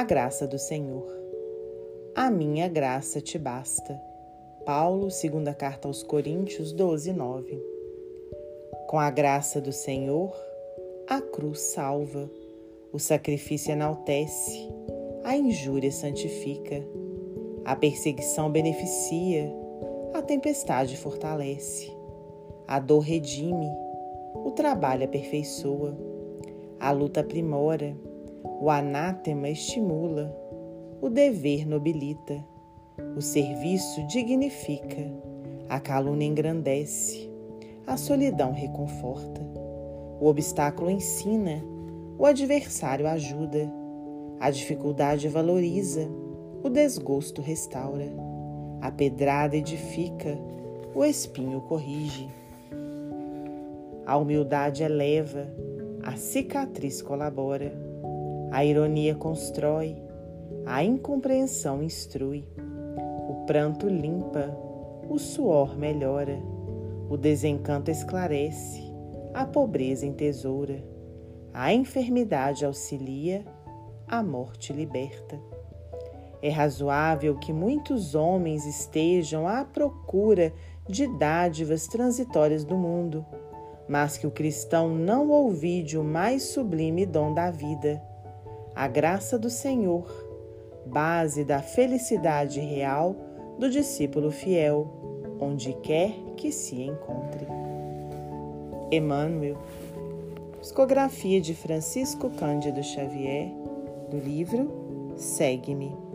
a graça do Senhor. A minha graça te basta. Paulo, segunda carta aos Coríntios 12:9. Com a graça do Senhor, a cruz salva, o sacrifício enaltece, a injúria santifica, a perseguição beneficia, a tempestade fortalece, a dor redime, o trabalho aperfeiçoa, a luta aprimora, o anátema estimula, o dever nobilita, o serviço dignifica, a calúnia engrandece, a solidão reconforta, o obstáculo ensina, o adversário ajuda, a dificuldade valoriza, o desgosto restaura, a pedrada edifica, o espinho corrige. A humildade eleva, a cicatriz colabora, a ironia constrói, a incompreensão instrui, o pranto limpa, o suor melhora, o desencanto esclarece, a pobreza entesoura, a enfermidade auxilia, a morte liberta. É razoável que muitos homens estejam à procura de dádivas transitórias do mundo, mas que o cristão não ouvide o mais sublime dom da vida, a graça do Senhor, base da felicidade real do discípulo fiel, onde quer que se encontre. Emmanuel, psicografia de Francisco Cândido Xavier, do livro Segue-me.